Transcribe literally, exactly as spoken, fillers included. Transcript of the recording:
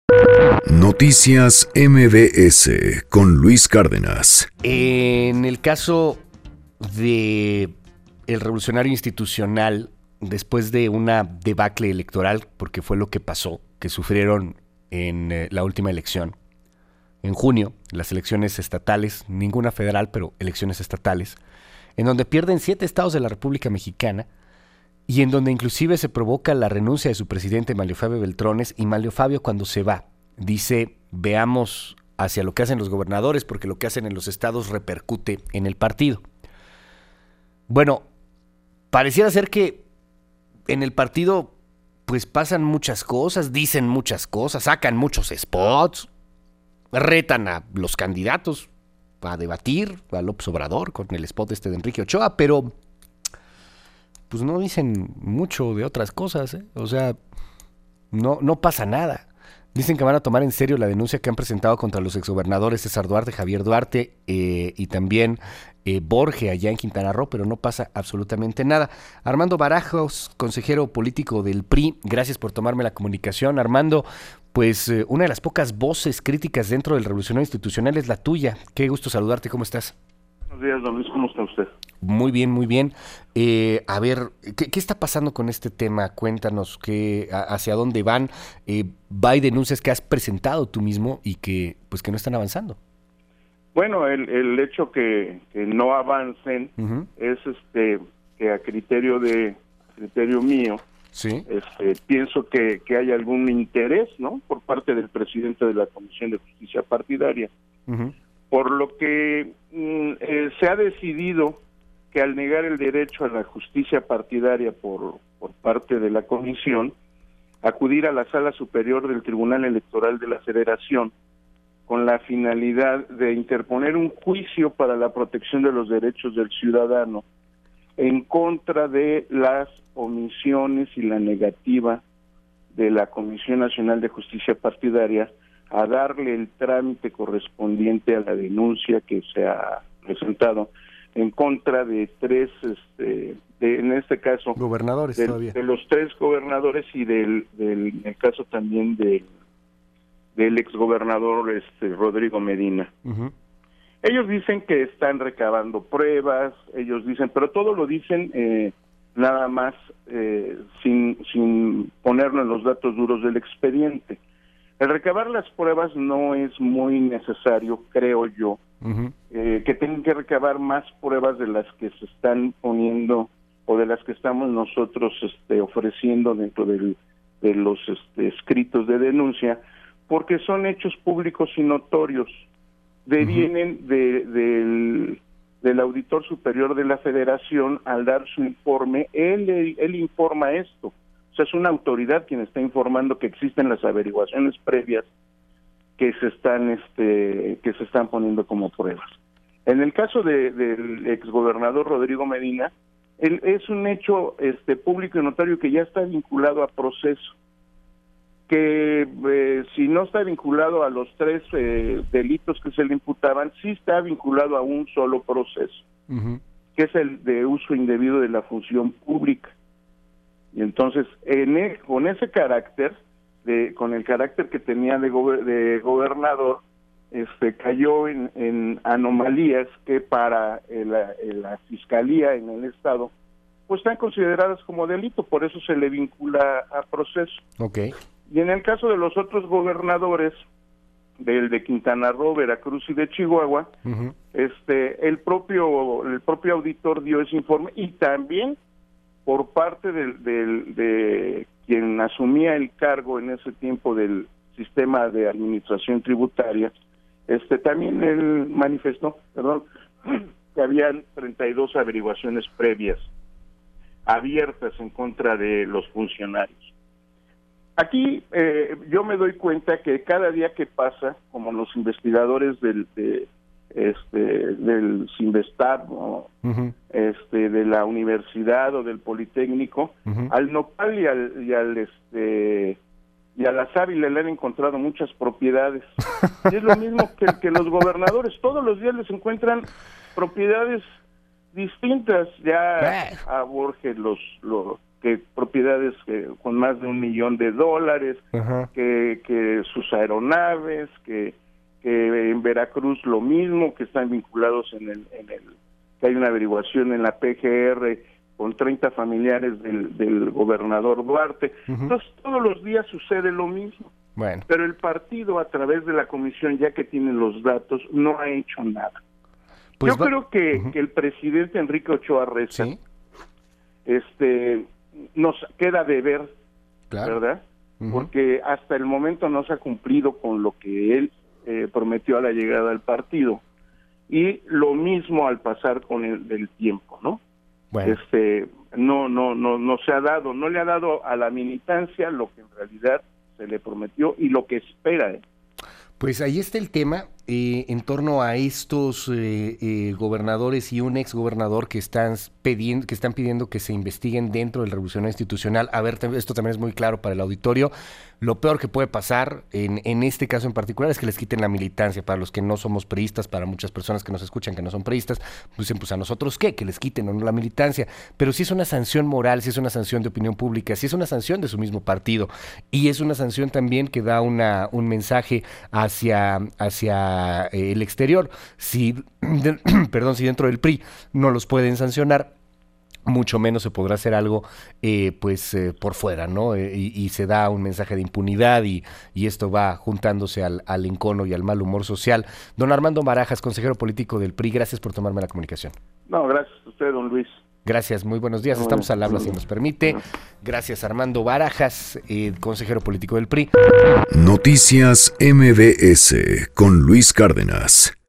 Noticias M B S con Luis Cárdenas. En el caso de el revolucionario institucional, después de una debacle electoral, porque fue lo que pasó, que sufrieron en eh, la última elección, en junio, las elecciones estatales, ninguna federal, pero elecciones estatales, en donde pierden siete estados de la República Mexicana y en donde inclusive se provoca la renuncia de su presidente Manlio Fabio Beltrones, y Manlio Fabio, cuando se va, dice: veamos hacia lo que hacen los gobernadores, porque lo que hacen en los estados repercute en el partido. Bueno, pareciera ser que en el partido pues pasan muchas cosas, dicen muchas cosas, sacan muchos spots, retan a los candidatos a debatir, a López Obrador con el spot este de Enrique Ochoa, pero pues no dicen mucho de otras cosas, ¿eh? O sea, no, no pasa nada. Dicen que van a tomar en serio la denuncia que han presentado contra los exgobernadores César Duarte, Javier Duarte eh, y también eh, Borge allá en Quintana Roo, pero no pasa absolutamente nada. Armando Barajos, consejero político del P R I, gracias por tomarme la comunicación. Armando, pues eh, una de las pocas voces críticas dentro del revolucionario institucional es la tuya. Qué gusto saludarte, ¿cómo estás? Buenos días, don Luis, ¿cómo está usted? Muy bien, muy bien. Eh, a ver, ¿qué, ¿qué está pasando con este tema? Cuéntanos, qué, a, hacia dónde van. Eh, hay denuncias que has presentado tú mismo y que pues que no están avanzando. Bueno, el, el hecho que, que no avancen Uh-huh. es este que a criterio de a criterio mío, Sí. este, pienso que, que hay algún interés, ¿no?, por parte del presidente de la Comisión de Justicia Partidaria, Uh-huh. por lo que mm, eh, se ha decidido que al negar el derecho a la justicia partidaria por, por parte de la Comisión, acudir a la Sala Superior del Tribunal Electoral de la Federación con la finalidad de interponer un juicio para la protección de los derechos del ciudadano en contra de las omisiones y la negativa de la Comisión Nacional de Justicia Partidaria a darle el trámite correspondiente a la denuncia que se ha presentado en contra de tres, este, de, en este caso, Gobernadores de, todavía. de los tres gobernadores y del, del en el caso también de, del exgobernador este, Rodrigo Medina. Uh-huh. Ellos dicen que están recabando pruebas, ellos dicen, pero todo lo dicen eh, nada más eh, sin, sin ponerlo en los datos duros del expediente. El recabar las pruebas no es muy necesario, creo yo, Uh-huh. eh, que tengan que recabar más pruebas de las que se están poniendo o de las que estamos nosotros este, ofreciendo dentro del, de los este, escritos de denuncia, porque son hechos públicos y notorios. Devienen de, del, del auditor superior de la Federación al dar su informe, él, él informa esto. O sea, es una autoridad quien está informando que existen las averiguaciones previas que se están este que se están poniendo como pruebas. En el caso de, del exgobernador Rodrigo Medina, él, es un hecho este público y notorio que ya está vinculado a proceso, que eh, si no está vinculado a los tres eh, delitos que se le imputaban, sí está vinculado a un solo proceso, Uh-huh. que es el de uso indebido de la función pública. Y entonces, en el, con ese carácter, de, con el carácter que tenía de, go, de gobernador, este, cayó en, en anomalías que para el, el, la fiscalía en el estado, pues están consideradas como delito, por eso se le vincula a proceso. Okay. Y en el caso de los otros gobernadores, del de Quintana Roo, Veracruz y de Chihuahua, Uh-huh. este, el propio, el propio auditor dio ese informe, y también por parte del, del, de quien asumía el cargo en ese tiempo del sistema de administración tributaria, este también él manifestó, perdón, que habían treinta y dos averiguaciones previas abiertas en contra de los funcionarios. Aquí eh, yo me doy cuenta que cada día que pasa, como los investigadores del de, este del Cinvestar, ¿no? Uh-huh. este de la universidad o del Politécnico, Uh-huh. al nopal y al y al este y a la sábila le han encontrado muchas propiedades. Y es lo mismo que, que los gobernadores, todos los días les encuentran propiedades distintas. Ya a Borges los, los que propiedades que, con más de un millón de dólares, Ajá. que, que sus aeronaves, que, que en Veracruz lo mismo, que están vinculados en el, en el, que hay una averiguación en la P G R con treinta familiares del, del gobernador Duarte. Uh-huh. Entonces, todos los días sucede lo mismo. Bueno. Pero el partido, a través de la comisión, ya que tiene los datos, no ha hecho nada. Pues Yo va... creo que, uh-huh. que el presidente Enrique Ochoa Reza, ¿sí? este, nos queda de ver, claro. ¿verdad? Uh-huh. Porque hasta el momento no se ha cumplido con lo que él eh, prometió a la llegada al partido. Y lo mismo al pasar con el del tiempo, ¿no? Bueno. Este, no, no, no, no se ha dado, no le ha dado a la militancia lo que en realidad se le prometió y lo que espera. ¿eh? Pues ahí está el tema eh, en torno a estos eh, eh, gobernadores y un ex gobernador que están pidiendo, que están pidiendo que se investiguen dentro del revolucionario institucional. A ver, esto también es muy claro para el auditorio. Lo peor que puede pasar en, en este caso en particular es que les quiten la militancia. Para los que no somos priistas, para muchas personas que nos escuchan que no son priistas, dicen, pues a nosotros qué, que les quiten o no la militancia. Pero si es una sanción moral, si es una sanción de opinión pública, si es una sanción de su mismo partido y es una sanción también que da una un mensaje hacia, hacia eh, el exterior. Si, de, perdón, si dentro del P R I no los pueden sancionar, mucho menos se podrá hacer algo eh, pues eh, por fuera, ¿no? Eh, y, y se da un mensaje de impunidad y, y esto va juntándose al, al encono y al mal humor social. Don Armando Barajas, consejero político del P R I, gracias por tomarme la comunicación. No, gracias a usted, don Luis. Gracias, muy buenos días. Estamos al habla, si nos permite. Gracias, Armando Barajas, eh, consejero político del P R I. Noticias M B S con Luis Cárdenas.